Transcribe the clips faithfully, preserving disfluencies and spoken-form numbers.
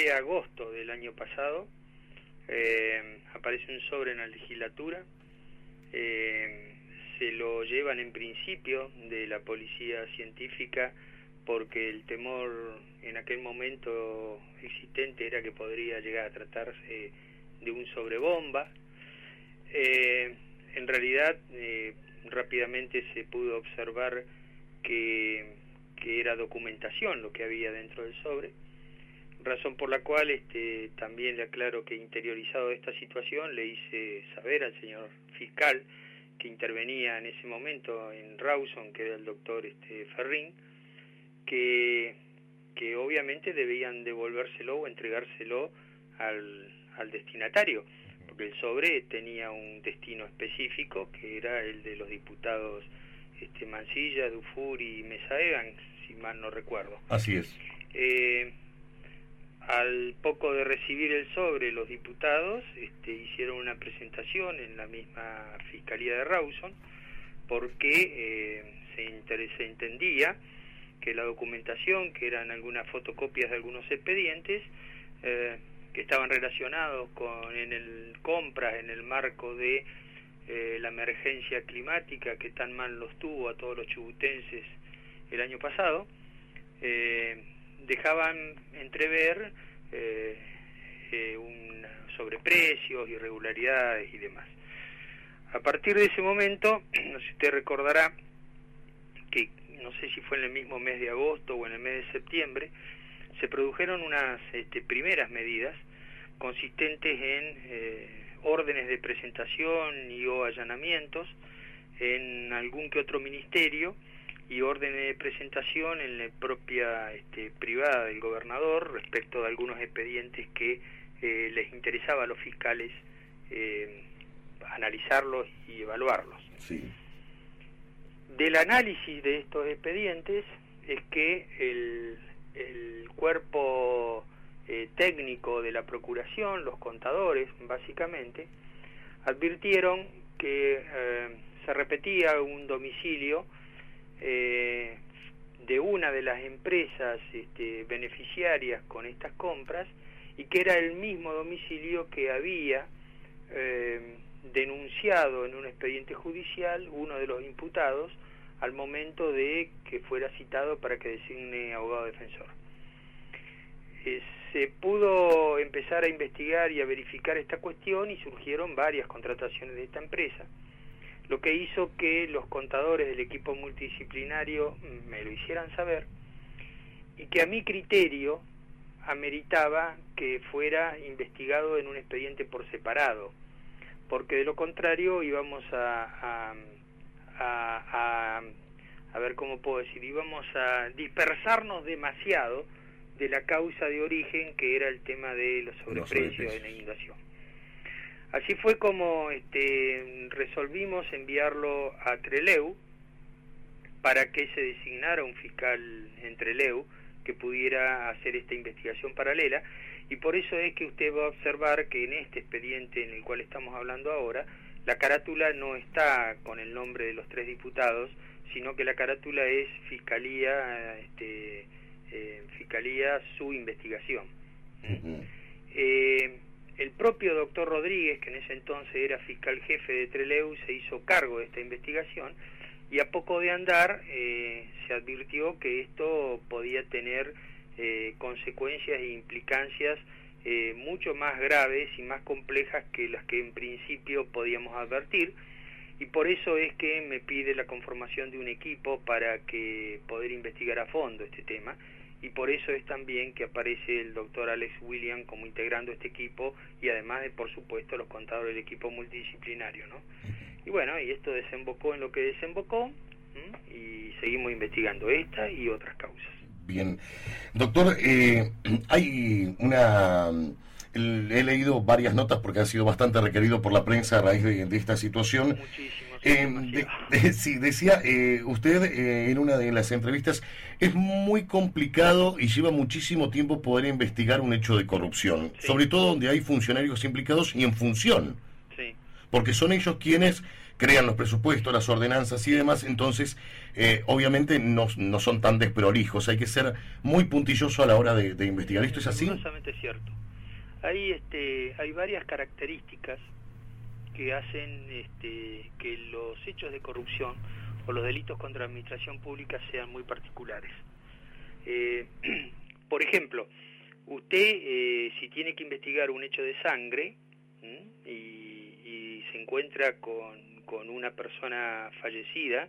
de agosto del año pasado, eh, aparece un sobre en la legislatura, eh, se lo llevan en principio de la policía científica porque el temor en aquel momento existente era que podría llegar a tratarse de un sobrebomba. Eh, en realidad eh, rápidamente se pudo observar que, que era documentación lo que había dentro del sobre, razón por la cual este, también le aclaro que interiorizado de esta situación le hice saber al señor fiscal que intervenía en ese momento en Rawson, que era el doctor este, Ferrín, que, que obviamente debían devolvérselo o entregárselo al, al destinatario, porque el sobre tenía un destino específico que era el de los diputados este, Mansilla, Dufour y Mesa Egan, si mal no recuerdo. Así es. Eh, al poco de recibir el sobre, los diputados este, hicieron una presentación en la misma Fiscalía de Rawson, porque eh, se, inter- se entendía que la documentación, que eran algunas fotocopias de algunos expedientes, eh, que estaban relacionados con en el compras en el marco de eh, la emergencia climática que tan mal los tuvo a todos los chubutenses el año pasado, eh, dejaban entrever eh, eh, un sobreprecios, irregularidades y demás. A partir de ese momento, no sé si usted recordará que no sé si fue en el mismo mes de agosto o en el mes de septiembre, se produjeron unas este, primeras medidas consistentes en eh, órdenes de presentación y o allanamientos en algún que otro ministerio y órdenes de presentación en la propia este, privada del gobernador respecto de algunos expedientes que eh, les interesaba a los fiscales eh, analizarlos y evaluarlos. Sí. Del análisis de estos expedientes es que el, el cuerpo eh, técnico de la Procuración, los contadores básicamente, advirtieron que eh, se repetía un domicilio eh, de una de las empresas este, beneficiarias con estas compras y que era el mismo domicilio que había eh, denunciado en un expediente judicial uno de los imputados al momento de que fuera citado para que designe abogado defensor. Eh, se pudo empezar a investigar y a verificar esta cuestión y surgieron varias contrataciones de esta empresa, lo que hizo que los contadores del equipo multidisciplinario me lo hicieran saber y que a mi criterio ameritaba que fuera investigado en un expediente por separado, porque de lo contrario íbamos a, a, a, a, a ver cómo puedo decir, íbamos a dispersarnos demasiado de la causa de origen, que era el tema de los sobreprecios de la inundación. Así fue como este, resolvimos enviarlo a Trelew para que se designara un fiscal en Trelew que pudiera hacer esta investigación paralela, y por eso es que usted va a observar que en este expediente en el cual estamos hablando ahora, la carátula no está con el nombre de los tres diputados, sino que la carátula es Fiscalía, este, eh, Fiscalía su investigación. Uh-huh. eh, el propio doctor Rodríguez, que en ese entonces era fiscal jefe de Trelew, se hizo cargo de esta investigación, y a poco de andar eh, se advirtió que esto podía tener eh, consecuencias e implicancias eh, mucho más graves y más complejas que las que en principio podíamos advertir, y por eso es que me pide la conformación de un equipo para que poder investigar a fondo este tema, y por eso es también que aparece el doctor Alex William como integrando este equipo, y además de, por supuesto, los contadores del equipo multidisciplinario, ¿no? Y bueno, y esto desembocó en lo que desembocó, ¿m? y seguimos investigando esta y otras causas. Bien. Doctor, eh, hay una... He leído varias notas porque ha sido bastante requerido por la prensa a raíz de, de esta situación. Muchísimo. Eh, de, de, sí, decía eh, usted eh, en una de las entrevistas, es muy complicado y lleva muchísimo tiempo poder investigar un hecho de corrupción, sí. Sobre todo donde hay funcionarios implicados y en función. Sí. porque son ellos quienes crean los presupuestos, las ordenanzas y demás, entonces eh, obviamente no, no son tan desprolijos, hay que ser muy puntilloso a la hora de, de investigar. ¿Esto es así? Absolutamente cierto. Hay, este, hay varias características que hacen este, que los hechos de corrupción o los delitos contra la administración pública sean muy particulares. Eh, por ejemplo, usted eh, si tiene que investigar un hecho de sangre y, y se encuentra con, con una persona fallecida,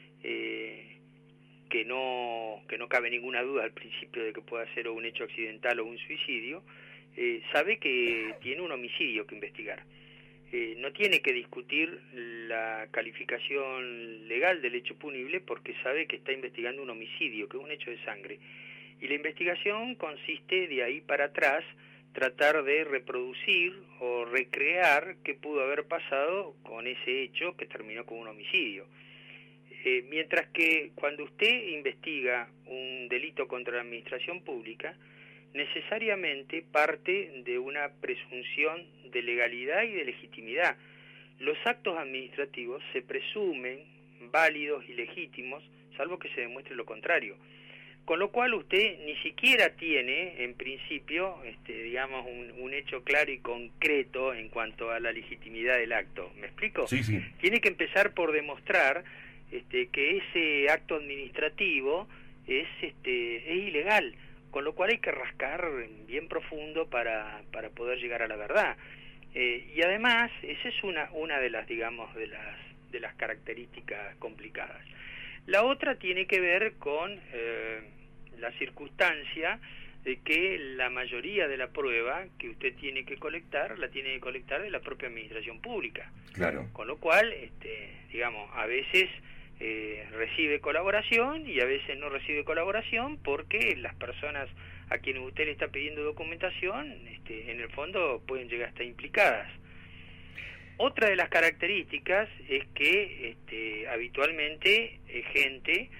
eh, que no que no cabe ninguna duda al principio de que pueda ser o un hecho accidental o un suicidio, eh, sabe que tiene un homicidio que investigar. Eh, no tiene que discutir la calificación legal del hecho punible porque sabe que está investigando un homicidio, que es un hecho de sangre. Y la investigación consiste de ahí para atrás, tratar de reproducir o recrear qué pudo haber pasado con ese hecho que terminó con un homicidio. Eh, mientras que cuando usted investiga un delito contra la administración pública, necesariamente parte de una presunción de legalidad y de legitimidad. Los actos administrativos se presumen válidos y legítimos, salvo que se demuestre lo contrario. Con lo cual usted ni siquiera tiene, en principio, este, digamos, un, un hecho claro y concreto en cuanto a la legitimidad del acto. ¿Me explico? Sí, sí. Tiene que empezar por demostrar este, que ese acto administrativo es, este, es ilegal. Con lo cual hay que rascar bien profundo para, para poder llegar a la verdad. Eh, y además, esa es una, una de las, digamos, de las, de las características complicadas. La otra tiene que ver con eh, la circunstancia de que la mayoría de la prueba que usted tiene que colectar, la tiene que colectar de la propia administración pública. Claro. Con lo cual, este, digamos, a veces Eh, recibe colaboración y a veces no recibe colaboración porque las personas a quienes usted le está pidiendo documentación, este, en el fondo pueden llegar a estar implicadas. Otra de las características es que este, habitualmente es gente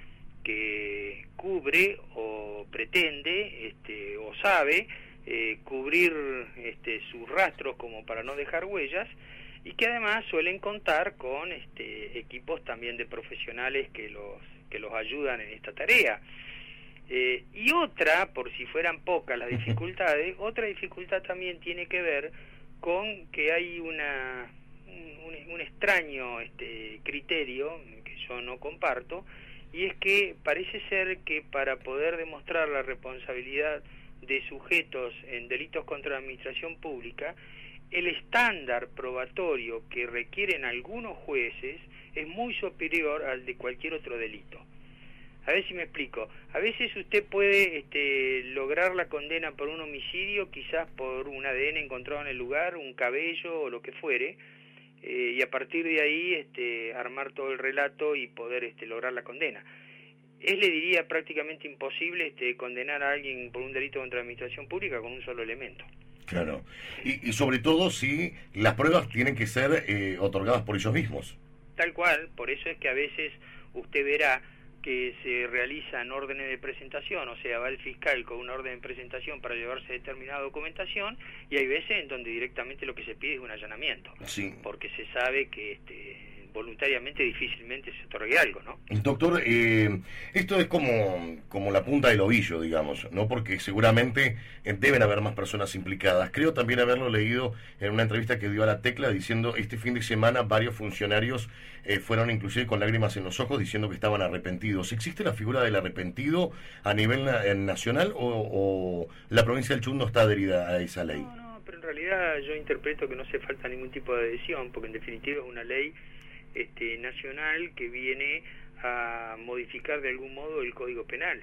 que cubre o pretende este, o sabe eh, cubrir este, sus rastros como para no dejar huellas, y que además suelen contar con este, equipos también de profesionales que los que los ayudan en esta tarea. Eh, y otra, por si fueran pocas las dificultades, otra dificultad también tiene que ver con que hay una un, un extraño este, criterio que yo no comparto, y es que parece ser que para poder demostrar la responsabilidad de sujetos en delitos contra la administración pública, el estándar probatorio que requieren algunos jueces es muy superior al de cualquier otro delito. A ver si me explico. A veces usted puede este, lograr la condena por un homicidio, quizás por un A D N encontrado en el lugar, un cabello o lo que fuere, eh, y a partir de ahí este, armar todo el relato y poder este, lograr la condena. Es, le diría, prácticamente imposible este, condenar a alguien por un delito contra la administración pública con un solo elemento. Claro, y, y sobre todo si las pruebas tienen que ser eh, otorgadas por ellos mismos. Tal cual, por eso es que a veces usted verá que se realizan órdenes de presentación, o sea, va el fiscal con una orden de presentación para llevarse determinada documentación, y hay veces en donde directamente lo que se pide es un allanamiento, sí, porque se sabe que este, voluntariamente difícilmente se otorgue algo, ¿no? Doctor, eh, esto es como, como la punta del ovillo, digamos, ¿no? Porque seguramente eh, deben haber más personas implicadas. Creo también haberlo leído en una entrevista que dio a La Tecla diciendo este fin de semana varios funcionarios eh, fueron inclusive con lágrimas en los ojos diciendo que estaban arrepentidos. ¿Existe la figura del arrepentido a nivel na nacional o, o la provincia del Chubut no está adherida a esa ley? No, no, pero en realidad yo interpreto que no hace falta ningún tipo de adhesión, porque en definitiva es una ley Este, nacional que viene a modificar de algún modo el Código Penal,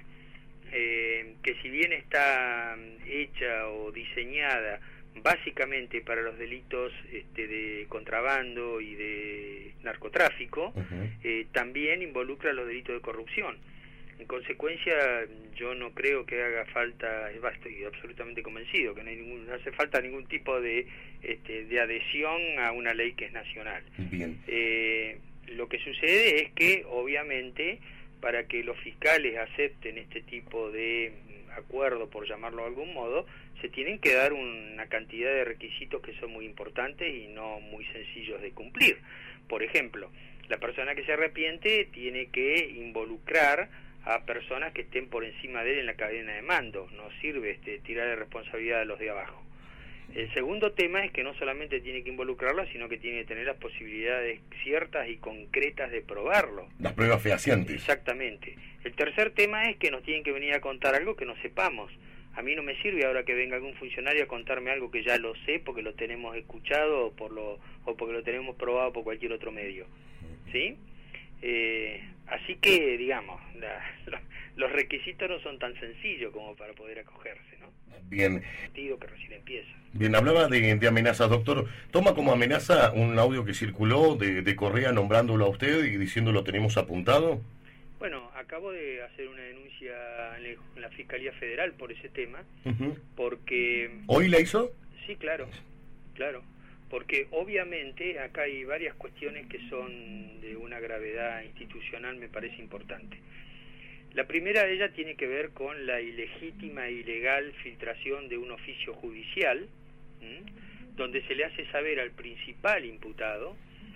eh, que si bien está hecha o diseñada básicamente para los delitos este, de contrabando y de narcotráfico, uh-huh. eh, también involucra los delitos de corrupción. En consecuencia, yo no creo que haga falta, estoy absolutamente convencido que no, hay ningún, no hace falta ningún tipo de, este, de adhesión a una ley que es nacional. Bien. Eh, lo que sucede es que, obviamente, para que los fiscales acepten este tipo de acuerdo, por llamarlo de algún modo, se tienen que dar una cantidad de requisitos que son muy importantes y no muy sencillos de cumplir. Por ejemplo, la persona que se arrepiente tiene que involucrar a personas que estén por encima de él en la cadena de mando. No sirve este, tirar de responsabilidad a los de abajo. El segundo tema es que no solamente tiene que involucrarlo, sino que tiene que tener las posibilidades ciertas y concretas de probarlo. Las pruebas fehacientes. Exactamente. El tercer tema es que nos tienen que venir a contar algo que no sepamos. A mí no me sirve ahora que venga algún funcionario a contarme algo que ya lo sé porque lo tenemos escuchado o, por lo, o porque lo tenemos probado por cualquier otro medio. ¿Sí? Eh, así que, digamos, la, lo, los requisitos no son tan sencillos como para poder acogerse, ¿no? Bien. Digo que recién empieza. Bien, hablaba de, de amenazas, doctor. ¿Toma como amenaza un audio que circuló de, de Correa nombrándolo a usted y diciéndolo tenemos apuntado? Bueno, acabo de hacer una denuncia en, el, en la Fiscalía Federal por ese tema, Uh-huh. porque... ¿Hoy la hizo? Sí, claro, claro. Porque obviamente acá hay varias cuestiones que son de una gravedad institucional, me parece importante. La primera de ellas tiene que ver con la ilegítima e ilegal filtración de un oficio judicial, ¿m? donde se le hace saber al principal imputado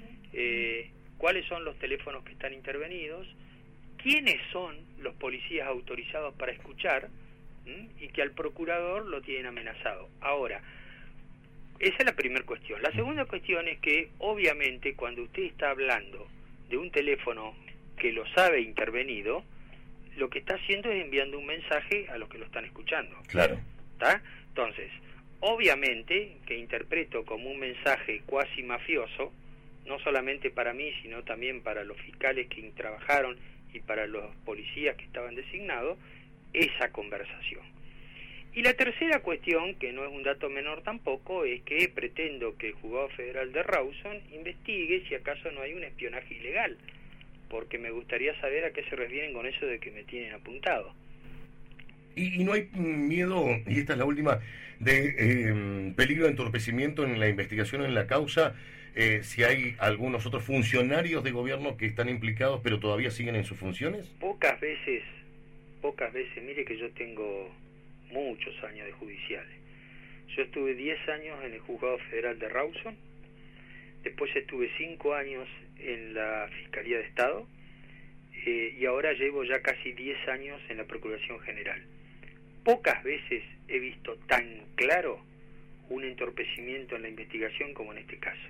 eh, cuáles son los teléfonos que están intervenidos, quiénes son los policías autorizados para escuchar, ¿m? y que al procurador lo tienen amenazado. Ahora, esa es la primera cuestión. La segunda cuestión es que, obviamente, cuando usted está hablando de un teléfono que lo sabe intervenido, lo que está haciendo es enviando un mensaje a los que lo están escuchando. Claro. ¿Está? Entonces, obviamente, que interpreto como un mensaje cuasi mafioso, no solamente para mí, sino también para los fiscales que trabajaron y para los policías que estaban designados, esa conversación. Y la tercera cuestión, que no es un dato menor tampoco, es que pretendo que el Juzgado Federal de Rawson investigue si acaso no hay un espionaje ilegal, porque me gustaría saber a qué se refieren con eso de que me tienen apuntado. Y, y no hay miedo, y esta es la última, de eh, peligro de entorpecimiento en la investigación en la causa, eh, si hay algunos otros funcionarios de gobierno que están implicados pero todavía siguen en sus funciones. Pocas veces, pocas veces, mire que yo tengo muchos años de judiciales. Yo estuve diez años en el Juzgado Federal de Rawson, después estuve cinco años en la Fiscalía de Estado, eh, y ahora llevo ya casi diez años en la Procuración General. Pocas veces he visto tan claro un entorpecimiento en la investigación como en este caso.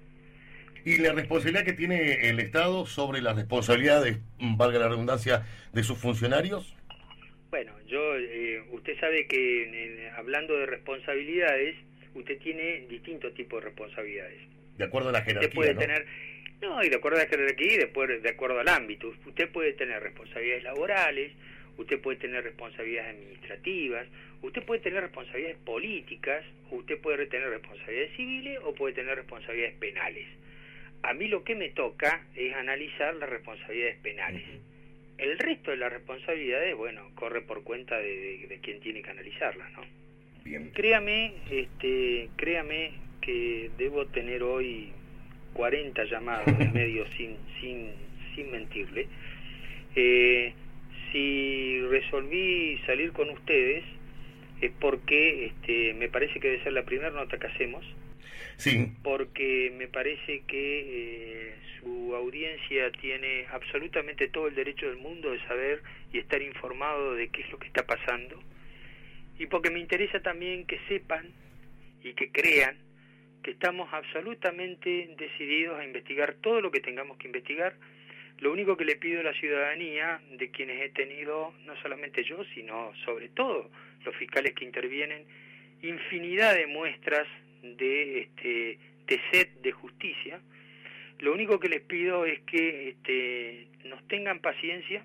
¿Y la responsabilidad que tiene el Estado sobre las responsabilidades, valga la redundancia, de sus funcionarios? Bueno, yo, eh, usted sabe que eh, hablando de responsabilidades, usted tiene distintos tipos de responsabilidades. De acuerdo a la jerarquía, usted puede ¿no? tener, no, y de acuerdo a la jerarquía y después de acuerdo al ámbito. Usted puede tener responsabilidades laborales, usted puede tener responsabilidades administrativas, usted puede tener responsabilidades políticas, usted puede tener responsabilidades civiles o puede tener responsabilidades penales. A mí lo que me toca es analizar las responsabilidades penales. Uh-huh. El resto de las responsabilidades, bueno, corre por cuenta de, de, de quien tiene que analizarlas, ¿no? Bien. Créame, este, créame que debo tener hoy cuarenta llamados de medio sin, sin, sin mentirle. Eh, si resolví salir con ustedes es porque este, me parece que debe ser la primera nota que hacemos. Sí. Porque me parece que eh, su audiencia tiene absolutamente todo el derecho del mundo de saber y estar informado de qué es lo que está pasando, y porque me interesa también que sepan y que crean que estamos absolutamente decididos a investigar todo lo que tengamos que investigar. Lo único que le pido a la ciudadanía, de quienes he tenido, no solamente yo, sino sobre todo los fiscales que intervienen, infinidad de muestras de este de sed de justicia, lo único que les pido es que este, nos tengan paciencia,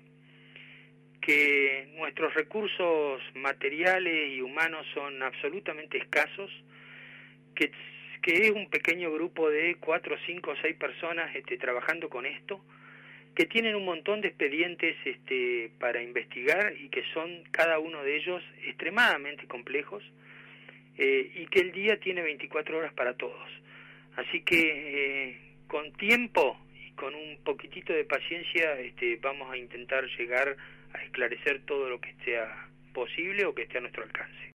que nuestros recursos materiales y humanos son absolutamente escasos, que, que es un pequeño grupo de cuatro, cinco o seis personas este, trabajando con esto, que tienen un montón de expedientes este, para investigar y que son cada uno de ellos extremadamente complejos, Eh, y que el día tiene veinticuatro horas para todos. Así que eh, con tiempo y con un poquitito de paciencia este, vamos a intentar llegar a esclarecer todo lo que esté a, posible o que esté a nuestro alcance.